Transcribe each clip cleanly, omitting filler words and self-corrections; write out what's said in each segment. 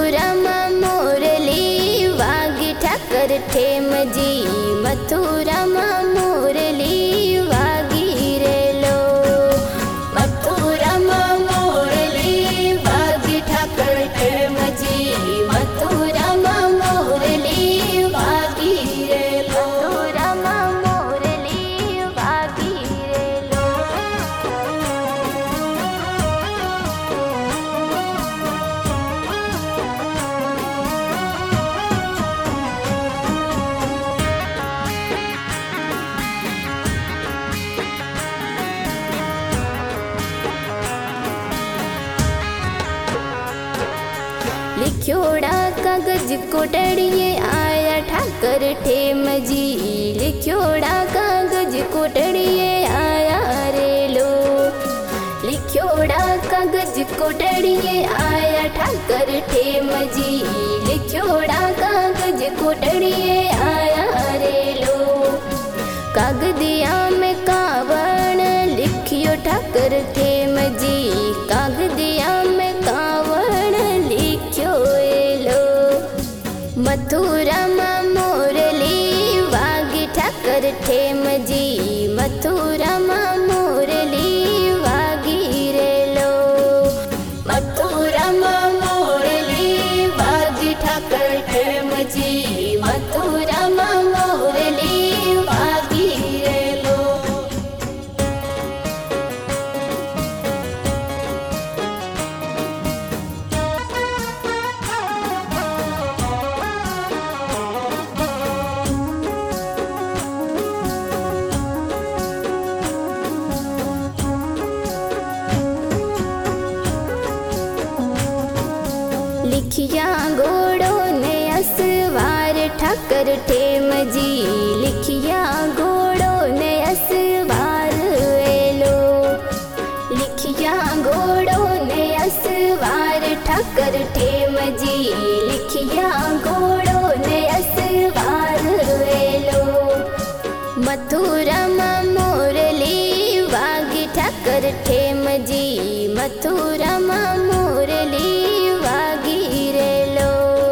मथुराમાં મોરલી વાગી ઠાકર ઠેમજી મથુરામાં મોરલી વાગી રેલો મથુરામાં મોરલી વાગી ઠાકર ઠેમજી મથુરામાં મોરલી વાગી રેલો મથુરામાં મોરલી વાગી રેલો लिखोड़ा कागज कोटड़िए आया ठाकर ठेमजी लिखोड़ा कागज कोटड़िए आया रेलो लिखोड़ा कागज कोटड़िए आया ठाकर ठेमजी लिखोड़ा कागज कोटड़िए आया रेलो कागदिया में कावड़ लिखियो ठाकर ठेमजी कागदिया में कावड़ लिख्यो एलो मथुराમાં મોરલી વાગી ઠાકર ઠેમજી મથુરામાં મોરલી વાગી રેલો મથુરામાં મોરલી વાગી ઠાકર ઠેમજી મથુરામાં મોરલી વાગી રેલો लिखिया घोड़ो ने असवार ठाकर ठेमजी लिखिया घोड़ो ने असवार एलो लिखिया घोड़ो ने असवार ठाकर ठेमजी लिखिया घोड़ो ने असवार एलो मथुराમાં મોરલી વાગી ઠાકર ઠેમજી મથુરામાં મોરલી વાગી રેલો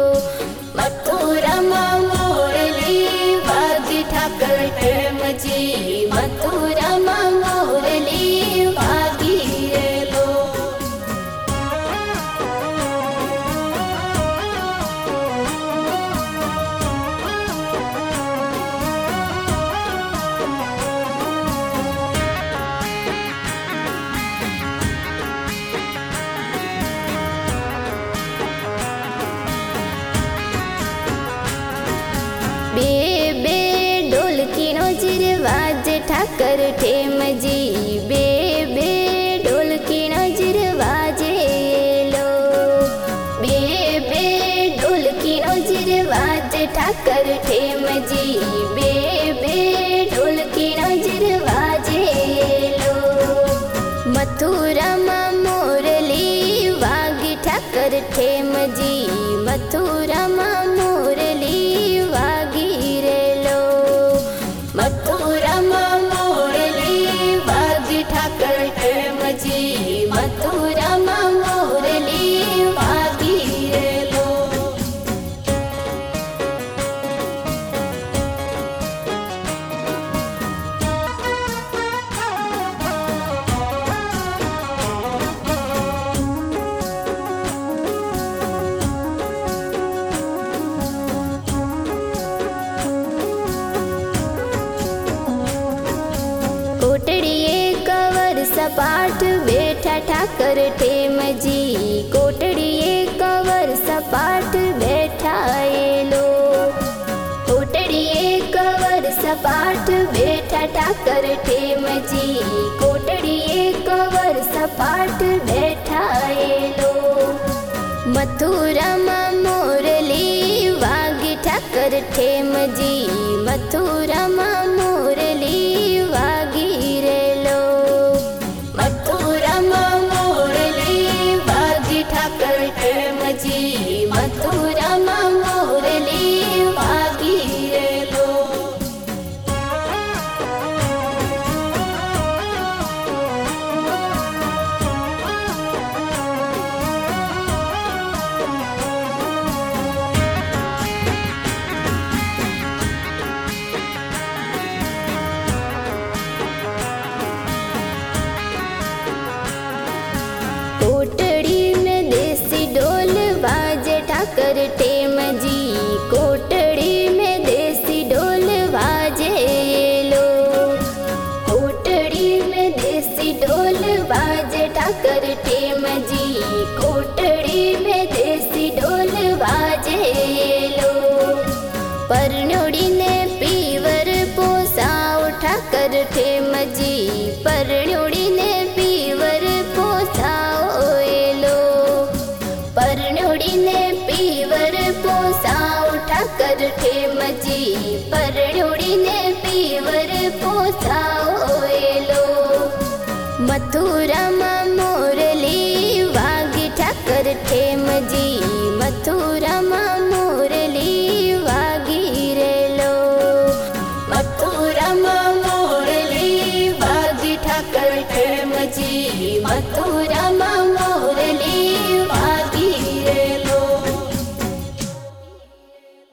મથુરામાં મોરલી વાગી ઠાકર ઠેમજી મથુરામાં મોરલી વાગી રેલો बे बे ढोलकीनो जिरवाज ठाकर ठेमजी बे बे ढोलकीनो जिरवाजे एलो बे बे ढोलकीनो जिरवाज ठाकर ठेमजी बे बे ढोलकीनो जिरवाजे एलो मथुराમાં મોરલી વાગી ઠાકર ઠેમજી મથુરામાં મોરલી વાગી રેલો મથુરામાં મોરલી વાગી ઠાકર ઠેમજી મથુરામાં મોરલી વાગી રેલો कोटड़िए कवर सपाट बैठा ठाकर ठेमजी कोटड़िए कवर सपाट बैठा एलो कोटड़िए कवर सपाट बैठा ठाकर ठेमजी कोटड़िए कवर सपाट बैठा एलो मथुराમાં મોરલી વાગી ઠાકર ઠેમજી મથુરામાં મોરલી વાગી રેલો મથુરામાં મોરલી વાગી ઠાકર ઠેમજી મથુરામાં મોરલી વાગી રેલો ठाकर टेम जी, कोटड़ी में देसी ढोल बाजेलो। कोटड़ी में देसी ढोल बाजे ठाकर टेम जी, कोटड़ी में देसी ढोल बाजेलो। परनोड़ी ने पीवर पोसाओ ठाकर टेम जी, परनोड़ी ने पीवर पोसाओ एलो। परनोड़ी ने पीवर पोसाओ ठाकर टेम जी, परनोड़ी ने पीवर पोसाओ एलो। मथुरा में मोरली वागी ठाकर टेम जी, मथुरा में मोरली वागी रेलो। मथुरा में मोरली वागी ठाकर टेम जी, मथुरा